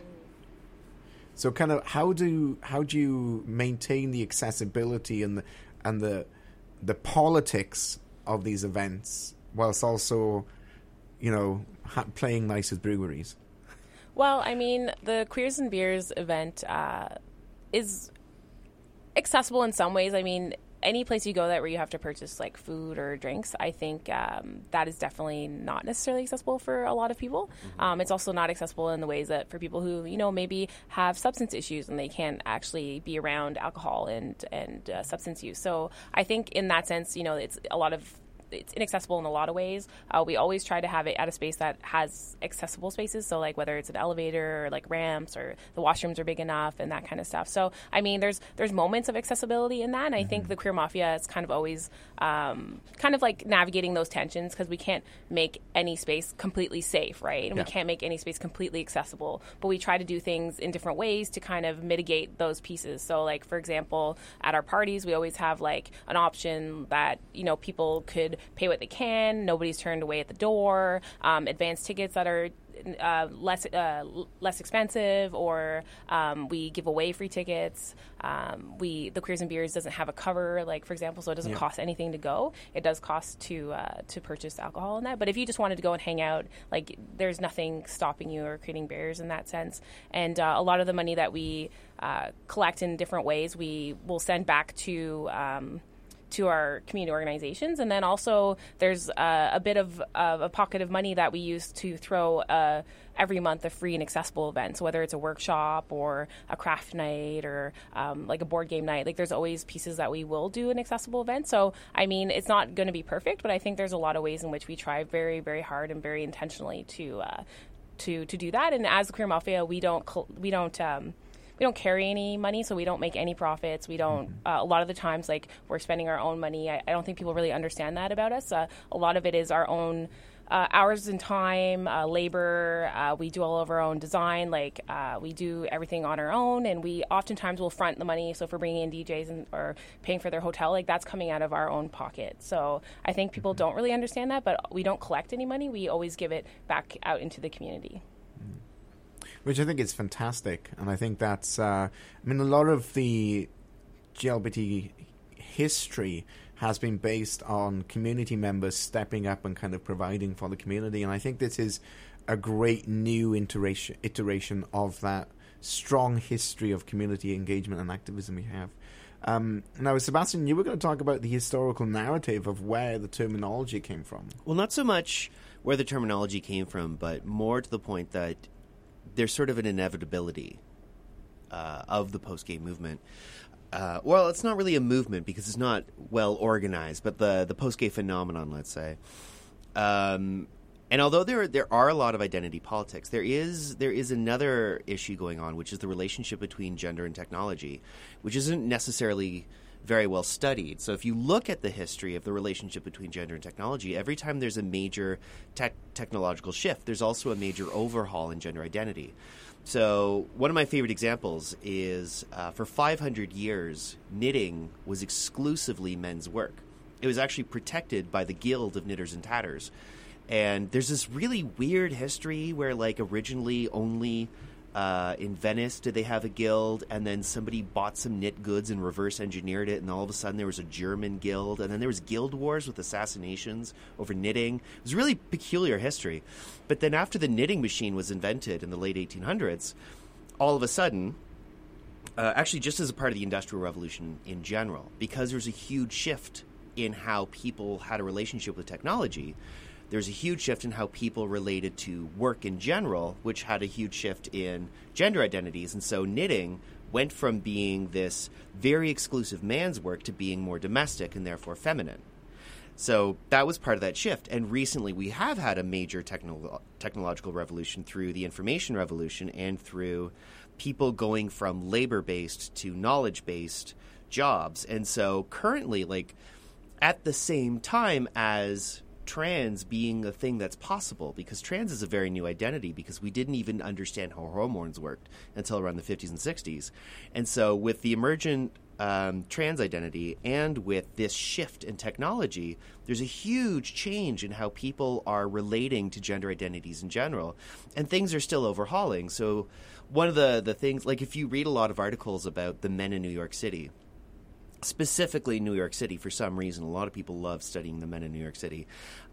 So kind of how do you maintain the accessibility and the politics of these events, whilst also, playing nice with breweries? Well, I mean, the Queers and Beers event is accessible in some ways. I mean, any place you go where you have to purchase like food or drinks, I think that is definitely not necessarily accessible for a lot of people. It's also not accessible in the ways that for people who maybe have substance issues and they can't actually be around alcohol and substance use. So I think in that sense, it's inaccessible in a lot of ways. We always try to have it at a space that has accessible spaces. So like whether it's an elevator or like ramps or the washrooms are big enough and that kind of stuff. So, I mean, there's moments of accessibility in that. And I think the Queer Mafia is kind of always kind of like navigating those tensions, because we can't make any space completely safe, right? And we can't make any space completely accessible. But we try to do things in different ways to kind of mitigate those pieces. So like, for example, at our parties, we always have like an option that, people could pay what they can. Nobody's turned away at the door. Advanced tickets that are less expensive, or we give away free tickets. The Queers and Beers doesn't have a cover, like for example, so it doesn't cost anything to go. It does cost to purchase alcohol in that. But if you just wanted to go and hang out, like there's nothing stopping you or creating barriers in that sense. And a lot of the money that we collect in different ways, we will send back to our community organizations. And then also there's a bit of a pocket of money that we use to throw every month a free and accessible event. So whether it's a workshop or a craft night or like a board game night, like there's always pieces that we will do an accessible event. So, I mean, it's not going to be perfect, but I think there's a lot of ways in which we try very, very hard and very intentionally to do that. And as the Queer Mafia, we don't carry any money, so we don't make any profits. We don't, a lot of the times, like, we're spending our own money. I don't think people really understand that about us. A lot of it is our own hours and time, labor. We do all of our own design. Like, we do everything on our own, and we oftentimes will front the money. So if we're bringing in DJs or paying for their hotel, like, that's coming out of our own pocket. So I think people don't really understand that, but we don't collect any money. We always give it back out into the community. Which I think is fantastic, and I think that's, a lot of the GLBT history has been based on community members stepping up and kind of providing for the community, and I think this is a great new iteration of that strong history of community engagement and activism we have. Now, Sebastian, you were going to talk about the historical narrative of where the terminology came from. Well, not so much where the terminology came from, but more to the point that there's sort of an inevitability of the post-gay movement. Well, it's not really a movement because it's not well organized, but the post-gay phenomenon, let's say. And although there are a lot of identity politics, there is another issue going on, which is the relationship between gender and technology, which isn't necessarily very well studied. So if you look at the history of the relationship between gender and technology, every time there's a major technological shift, there's also a major overhaul in gender identity. So one of my favorite examples is for 500 years, knitting was exclusively men's work. It was actually protected by the Guild of Knitters and Tatters. And there's this really weird history where, like, originally only In Venice, did they have a guild? And then somebody bought some knit goods and reverse engineered it, and all of a sudden there was a German guild. And then there was guild wars with assassinations over knitting. It was really peculiar history. But then after the knitting machine was invented in the late 1800s, all of a sudden, actually just as a part of the Industrial Revolution in general, because there was a huge shift in how people had a relationship with technology, there's a huge shift in how people related to work in general, which had a huge shift in gender identities. And so knitting went from being this very exclusive man's work to being more domestic and therefore feminine. So that was part of that shift. And recently we have had a major technological revolution through the information revolution and through people going from labor-based to knowledge-based jobs. And so currently, like, at the same time as trans being a thing that's possible, because trans is a very new identity, because we didn't even understand how hormones worked until around the 50s and 60s. And so with the emergent trans identity and with this shift in technology, there's a huge change in how people are relating to gender identities in general, and things are still overhauling. So one of the things, like if you read a lot of articles about the men in New York City, specifically New York City, for some reason, a lot of people love studying the men in New York City.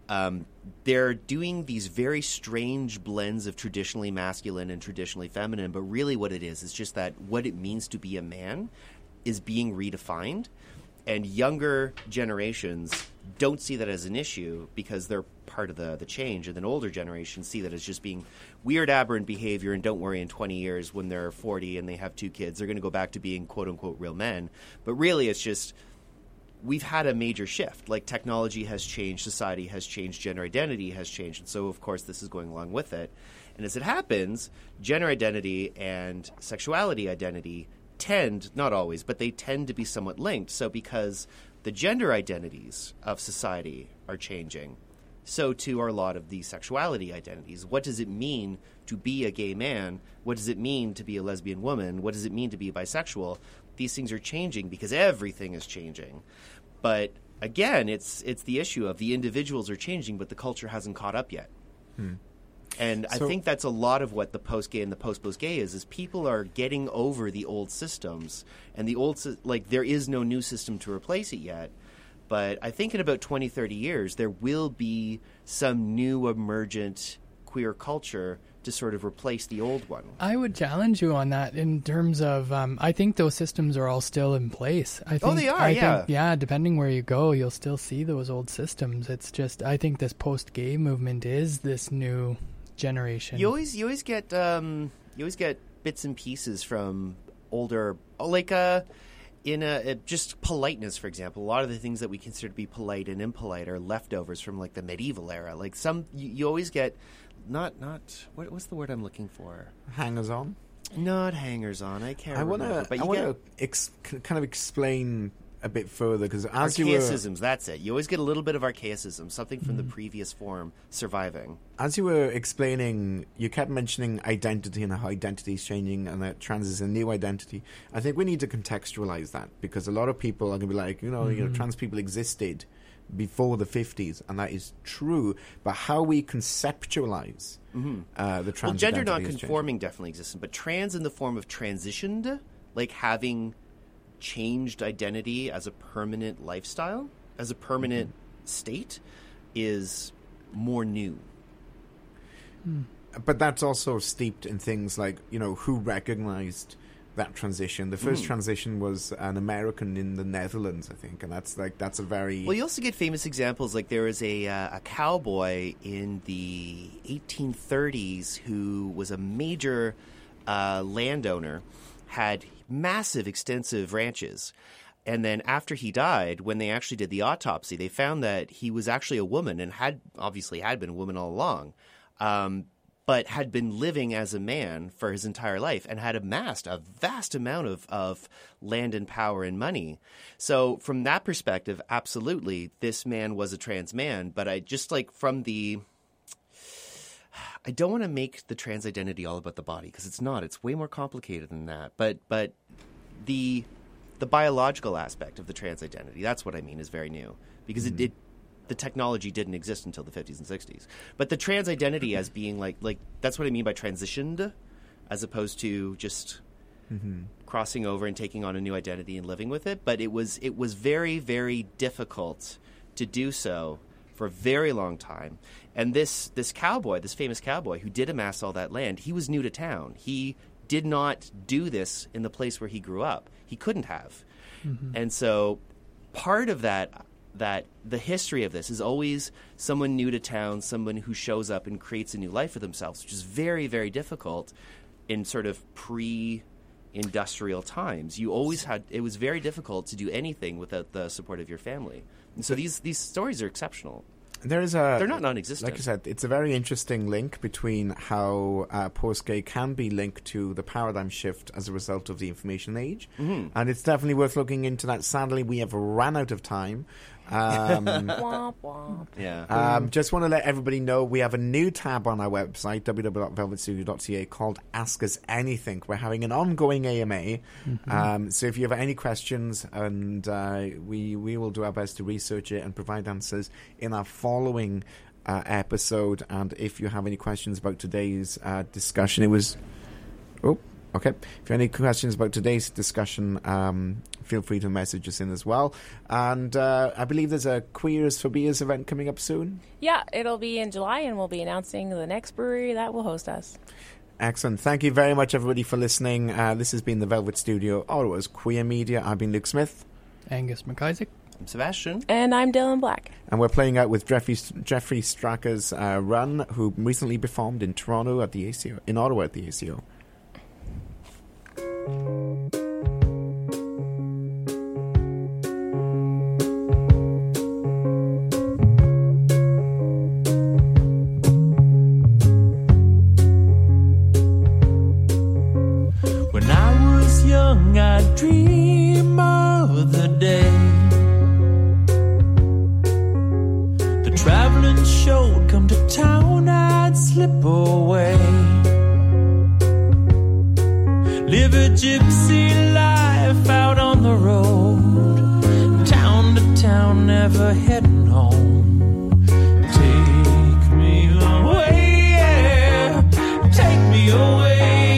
They're doing these very strange blends of traditionally masculine and traditionally feminine, but really what it is just that what it means to be a man is being redefined, and younger generations don't see that as an issue because they're part of the change, and then older generations see that as just being weird, aberrant behavior, and don't worry, in 20 years when they're 40 and they have 2 kids, they're going to go back to being quote-unquote real men. But really it's just we've had a major shift. Like, technology has changed, society has changed, gender identity has changed, and so of course this is going along with it. And as it happens, gender identity and sexuality identity tend, not always, but they tend to be somewhat linked. So because the gender identities of society are changing, so too are a lot of the sexuality identities. What does it mean to be a gay man? What does it mean to be a lesbian woman? What does it mean to be bisexual? These things are changing because everything is changing. But again, it's the issue of the individuals are changing, but the culture hasn't caught up yet. And I think that's a lot of what the post-gay and the post-post-gay is people are getting over the old systems. And the old, like, there is no new system to replace it yet. But I think in about 20, 30 years, there will be some new emergent queer culture to sort of replace the old one. I would challenge you on that in terms of, I think those systems are all still in place. I think, they are, I think, yeah, depending where you go, you'll still see those old systems. It's just, I think this post-gay movement is this new generation. You always get bits and pieces from older, like just politeness, for example. A lot of the things that we consider to be polite and impolite are leftovers from like the medieval era. Like you always get what's the word I'm looking for? Hangers on. Not hangers on. I can't remember. But I want to kind of explain a bit further, because as archaicisms, that's it. You always get a little bit of archaicism, something from the previous form surviving. As you were explaining, you kept mentioning identity and how identity is changing and that trans is a new identity. I think we need to contextualize that, because a lot of people are going to be like, you know, trans people existed before the 50s, and that is true. But how we conceptualize the trans gender identity non-conforming definitely exists, but trans in the form of transitioned, like having changed identity as a permanent lifestyle, as a permanent state, is more new. But that's also steeped in things like, you know, who recognized that transition. The first transition was an American in the Netherlands, I think, and that's a very... Well, you also get famous examples, like there was a cowboy in the 1830s who was a major landowner, had massive, extensive ranches. And then after he died, when they actually did the autopsy, they found that he was actually a woman and had been a woman all along, but had been living as a man for his entire life and had amassed a vast amount of land and power and money. So from that perspective, absolutely, this man was a trans man. But I just like from the... I don't want to make the trans identity all about the body, because it's not. It's way more complicated than that. But the biological aspect of the trans identity, that's what I mean, is very new, because the technology didn't exist until the 50s and 60s. But the trans identity as being like that's what I mean by transitioned. as opposed to just crossing over and taking on a new identity and living with it. But it was very, very difficult to do so for a very long time. And this cowboy, this famous cowboy who did amass all that land, he was new to town. He did not do this in the place where he grew up. He couldn't have. And so part of that the history of this is always someone new to town, someone who shows up and creates a new life for themselves, which is very, very difficult in sort of pre-industrial times. You always it was very difficult to do anything without the support of your family. And so these stories are exceptional. They're not non-existent. Like I said, it's a very interesting link between how post-gay can be linked to the paradigm shift as a result of the information age. And it's definitely worth looking into that. Sadly, we have run out of time. Womp womp. Yeah. Just want to let everybody know we have a new tab on our website, www.velvetstudio.ca, called Ask Us Anything. We're having an ongoing AMA. So if you have any questions, and we will do our best to research it and provide answers in our following episode. And if you have any questions about today's discussion, if you have any questions about today's discussion, feel free to message us in as well. And I believe there's a Queers for Beers event coming up soon. Yeah, it'll be in July, and we'll be announcing the next brewery that will host us. Excellent. Thank you very much, everybody, for listening. This has been the Velvet Studio, Ottawa's Queer Media. I've been Luke Smith. Angus McIsaac. I'm Sebastian. And I'm Dylan Black. And we're playing out with Jeffrey Stracker's Run, who recently performed in Toronto at the ACO, in Ottawa at the ACO. When I was young, I'd dream of the day the traveling show'd come to town, I'd slip away, live a gypsy life out on the road, town to town, never heading home. Take me away, yeah, take me away.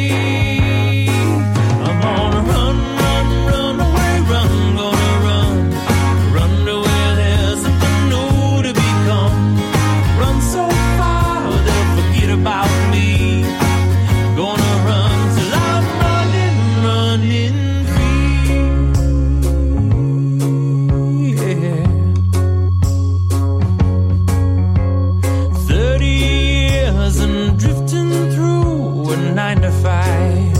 I'm gonna run away, run to where there's something new to become. Run so far they'll forget about me. Gonna run till I'm running free, yeah. 30 years and drifting through a 9 to 5.